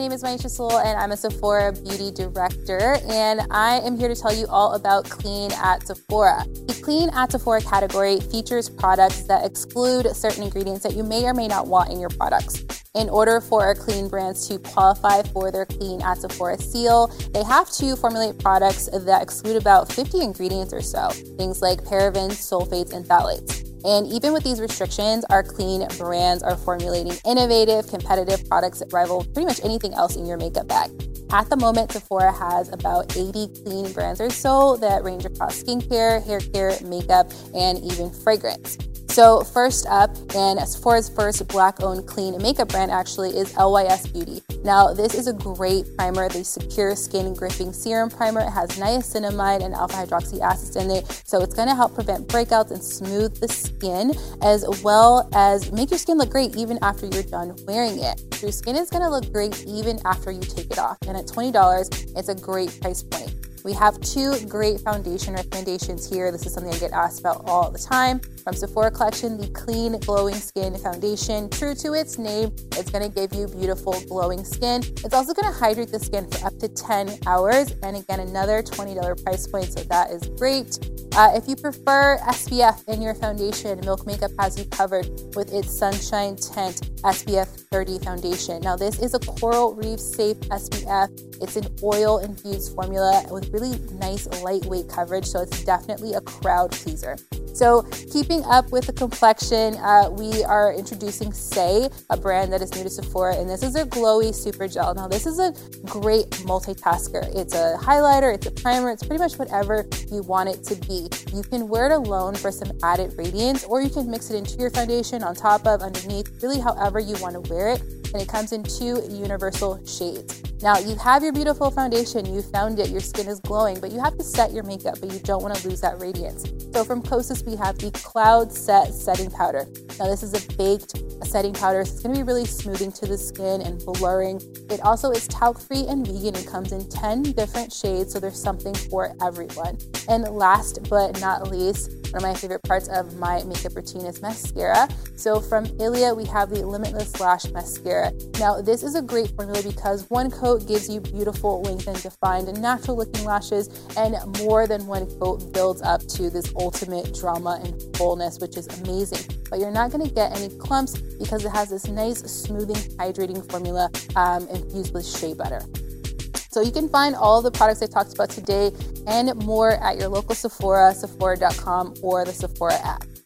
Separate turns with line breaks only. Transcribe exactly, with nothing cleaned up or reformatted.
name is Maisha Soul and I'm a Sephora Beauty Director, and I am here to tell you all about Clean at Sephora. The Clean at Sephora category features products that exclude certain ingredients that you may or may not want in your products. In order for our clean brands to qualify for their Clean at Sephora seal, they have to formulate products that exclude about fifty ingredients or so, things like parabens, sulfates, and phthalates. And even with these restrictions, our clean brands are formulating innovative, competitive products that rival pretty much anything else in your makeup bag. At the moment, Sephora has about eighty clean brands or so that range across skincare, hair care, makeup, and even fragrance. So first up, and Sephora's first Black-owned clean makeup brand actually is L Y S Beauty. Now, this is a great primer, the Secure Skin Gripping Serum Primer. It has niacinamide and alpha hydroxy acids in it, so it's going to help prevent breakouts and smooth the skin, as well as make your skin look great even after you're done wearing it. Your skin is going to look great even after you take it off, and at twenty dollars, it's a great price point. We have two great foundation recommendations here. This is something I get asked about all the time. From Sephora Collection, the Clean Glowing Skin Foundation. True to its name, it's going to give you beautiful glowing skin. It's also going to hydrate the skin for up to ten hours. And again, another twenty dollars price point, so that is great. Uh, if you prefer S P F in your foundation, Milk Makeup has you covered with its Sunshine Tint S P F thirty foundation. Now, this is a coral reef safe S P F. It's an oil infused formula with really nice lightweight coverage, so it's definitely a crowd pleaser. So keeping up with the complexion, uh, we are introducing Saie, a brand that is new to Sephora, and this is a glowy super gel. Now, this is a great multitasker. It's a highlighter, it's a primer, it's pretty much whatever you want it to be. You can wear it alone for some added radiance, or you can mix it into your foundation, on top of, underneath, really however you want to wear it. And it comes in two universal shades. Now, you have your beautiful foundation, you found it, your skin is glowing, but you have to set your makeup, but you don't want to lose that radiance. So from Kosas, we have the Cloud Set Setting Powder. Now, this is a baked setting powder, so it's going to be really smoothing to the skin and blurring. It also is talc-free and vegan and comes in ten different shades, so there's something for everyone. And last but not least, one of my favorite parts of my makeup routine is mascara. So from Ilia, we have the Limitless Lash Mascara. Now, this is a great formula because one coat gives you beautiful, lengthened, defined, and natural looking lashes, and more than one coat builds up to this ultimate drama and fullness, which is amazing. But you're not going to get any clumps because it has this nice, smoothing, hydrating formula um, infused with shea butter. So you can find all the products I talked about today and more at your local Sephora, Sephora dot com, or the Sephora app.